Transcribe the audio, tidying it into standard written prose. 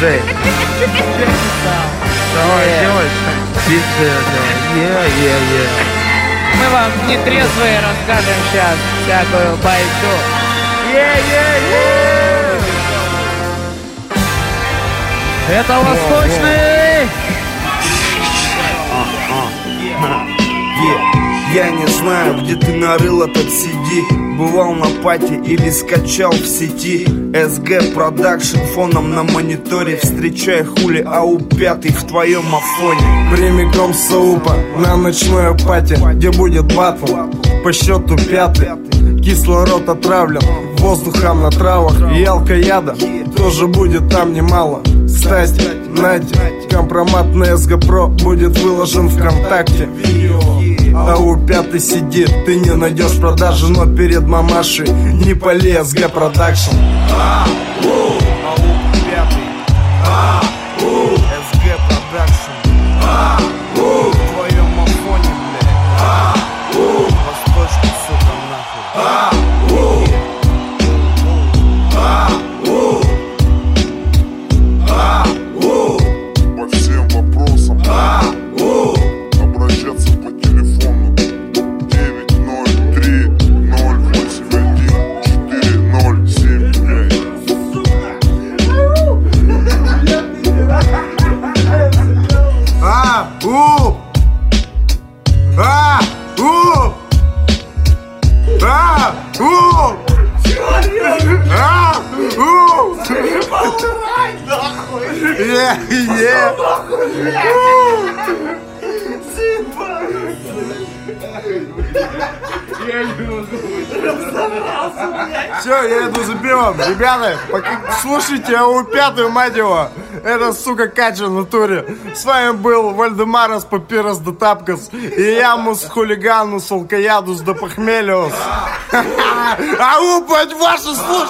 Джей. Давай, делай. Пиздец, давай. Мы вам нетрезвые расскажем сейчас всякую байду. Это восточный! Я не знаю, где ты нарыл этот CD. Бывал на пати или скачал в сети. СГ Продакшн фоном на мониторе. Встречай хули АУ-5 в твоем афоне. Прямиком с АУПа на ночной пати, где будет батл по счету 5. Кислород отравлен воздухом на травах. И алкояда тоже будет там немало. Кстати, Надя, компромат на СГ Про будет выложен ВКонтакте. АУ-5 сидит, ты не найдешь продажи, но перед мамашей не полез СГ Продакшн. СГ Продакшн. В твоем афоне, блядь. Восточный, сука, нахуй. По всем вопросам обращаться по телефону 903 081 4075. Все, я иду за пивом. Ребята, слушайте АУ-5, мать его. Это, сука, кача в натуре. С вами был Вальдемарас Папирос да Тапкас. И я хулиганус, алкоядус да похмелиус. Ау, блядь, ваши слушайте.